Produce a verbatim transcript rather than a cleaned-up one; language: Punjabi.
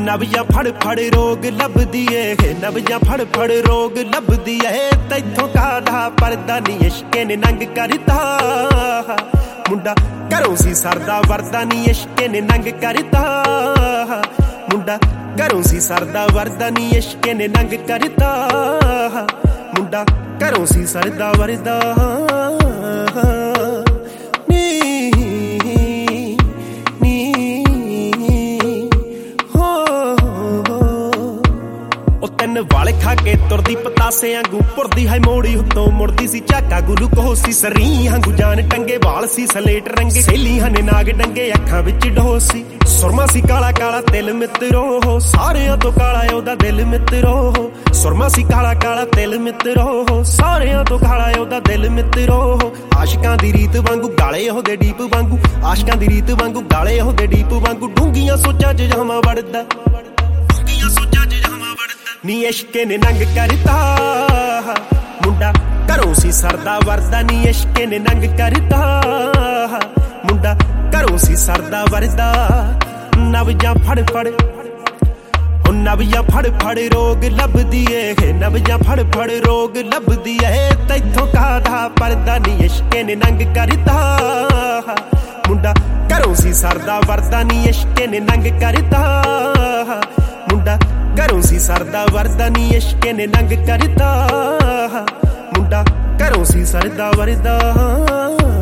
ਨਵੀਆਂ ਫੜ ਫੜ ਰੋਗ ਲੱਭਦੀ ਏ ਨਵੀਆਂ ਫੜ ਫੜ ਰੋਗ ਲੱਭਦੀ ਏ ਤੈਥੋਂ ਕਾਹਦਾ ਪਰਦਾ ਨੀ ਇਸ਼ਕੇ ਨੇ ਨੰਗ ਕਰਦਾ ਮੁੰਡਾ ਘਰੋਂ ਸੀ ਸਰਦਾ ਵਰਦਾ ਨੀ ਇਸ਼ਕੇ ਨੇ ਨੰਗ ਕਰਦਾ ਮੁੰਡਾ ਘਰੋਂ ਸੀ ਸਰਦਾ ਵਰਦਾ ਨੀ ਇਸ਼ਕੇ ਨੇ ਨੰਗ ਕਰਦਾ ਮੁੰਡਾ ਘਰੋਂ ਸੀ ਸਰਦਾ ਵਰਦਾ ਵਾਲੇ ਖਾ ਕੇ ਤੁਰਦੀ ਪਤਾਸੇ ਆਂਗੂ ਪੁਰਦੀ ਹਾਈ ਮੋੜੀ ਉੱਤੋਂ ਮੁੜਦੀ ਸੀ ਝਾਕਾ ਗੁਲੂਕੋ ਸੀ ਸਰੀ ਹਾਂਗੂ ਜਾਨ ਟੰਗੇ ਵਾਲ ਸੀ ਸਲੇਟ ਰੰਗੇ ਸੇਲੀ ਹਨੇ ਨਾਗ ਡੰਗੇ ਅੱਖਾਂ ਵਿੱਚ ਢੋਸ ਸੀ ਸੁਰਮਾ ਸੀ ਕਾਲਾ ਕਾਲਾ ਤਿਲ ਮਿੱਤਰੋ ਸਾਰਿਆਂ ਤੋਂ ਕਾਲਾ ਉਹਦਾ ਦਿਲ ਮਿੱਤਰੋ ਸੁਰਮਾ ਸੀ ਕਾਲਾ ਕਾਲਾ ਤਿਲ ਮਿੱਤਰੋ ਸਾਰਿਆਂ ਤੋਂ ਕਾਲਾ ਉਹਦਾ ਦਿਲ ਮਿੱਤਰੋ ਆਸ਼ਿਕਾਂ ਦੀ ਰੀਤ ਵਾਂਗੂ ਗਾਲੇ ਉਹਦੇ ਡੀਪ ਵਾਂਗੂ ਆਸ਼ਿਕਾਂ ਦੀ ਰੀਤ ਵਾਂਗੂ ਗਾਲੇ ਉਹਦੇ ਡੀਪ ਵਾਂਗੂ ਡੂੰਘੀਆਂ ਸੋਚਾਂ 'ਚ ਜਾਵਾਂ ਵੜਦਾ ਡੂੰਘੀਆਂ ਸੋਚਾਂ 'ਚ ਜਾਵਾਂ ਵੜਦਾ ਨੀ ਇਸ਼ਕੇ ਨੇ ਨੰਗ ਕਰਦਾ ਮੁੰਡਾ ਘਰੋਂ ਸੀ ਸਰਦਾ ਵਰਦਾ ਨੀ ਇਸ਼ਕੇ ਨੇ ਨੰਗ ਕਰਦਾ ਮੁੰਡਾ ਘਰੋਂ ਸੀ ਸਰਦਾ ਵਰਦਾ ਨਵੀਆਂ ਫੜ ਫੜ ਉਹ ਨਵੀਆਂ ਫੜ ਫੜ ਰੋਗ ਲੱਭਦੀ ਏ ਨਵੀਆਂ ਫੜ ਫੜ ਰੋਗ ਲੱਭਦੀ ਏ ਤੈਥੋਂ ਕਾਹਦਾ ਪਰਦਾ ਨੀ ਇਸ਼ਕੇ ਨੇ ਨੰਗ ਕਰਦਾ ਮੁੰਡਾ ਘਰੋਂ ਸੀ ਸਰਦਾ ਵਰਦਾ ਨੀ ਇਸ਼ਕੇ ਨੇ ਨੰਗ ਕਰਦਾ ਮੁੰਡਾ ਘਰੋਂ ਸੀ ਸਰਦਾ ਵਰਦਾ ਨੀ ਇਸ਼ਕੇ ਨੇ ਨੰਗ ਕਰਦਾ ਮੁੰਡਾ ਘਰੋਂ ਸੀ ਸਰਦਾ ਵਰਦਾ